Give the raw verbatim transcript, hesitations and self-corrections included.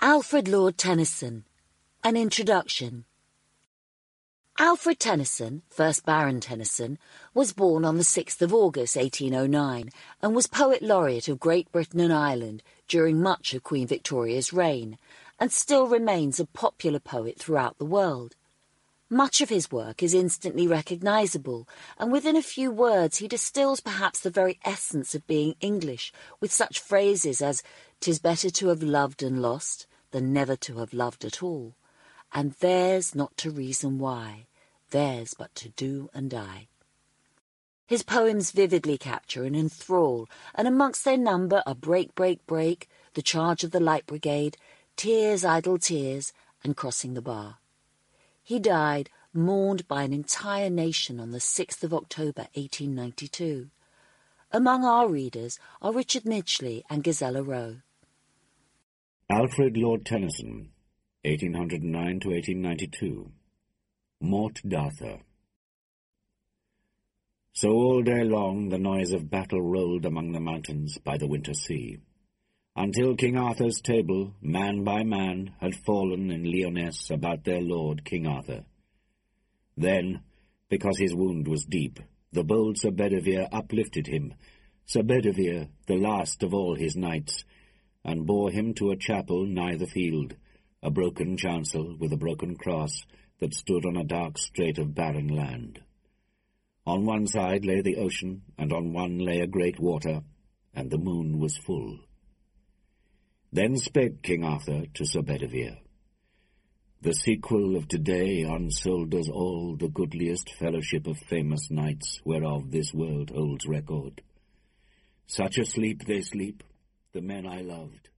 Alfred Lord Tennyson. An Introduction. Alfred Tennyson, first Baron Tennyson, was born on the sixth of August eighteen oh nine and was Poet Laureate of Great Britain and Ireland during much of Queen Victoria's reign, and still remains a popular poet throughout the world. Much of his work is instantly recognisable, and within a few words he distills perhaps the very essence of being English, with such phrases as "'Tis better to have loved and lost than never to have loved at all," and "Theirs not to reason why, theirs but to do and die." His poems vividly capture and enthrall, and amongst their number are Break, Break, Break, The Charge of the Light Brigade, Tears, Idle Tears, and Crossing the Bar. He died, mourned by an entire nation on the sixth of October eighteen ninety-two. Among our readers are Richard Midgley and Gisela Rowe. Alfred Lord Tennyson, eighteen oh nine to eighteen ninety-two. Mort D'Arthur. So all day long the noise of battle rolled among the mountains by the winter sea, until King Arthur's table, man by man, had fallen in Lyonesse about their lord King Arthur. Then, because his wound was deep, the bold Sir Bedivere uplifted him, Sir Bedivere, the last of all his knights, and bore him to a chapel nigh the field, a broken chancel with a broken cross that stood on a dark strait of barren land. On one side lay the ocean, and on one lay a great water, and the moon was full. Then spake King Arthur to Sir Bedivere, "The sequel of today unsold us all the goodliest fellowship of famous knights whereof this world holds record. Such a sleep they sleep, the men I loved,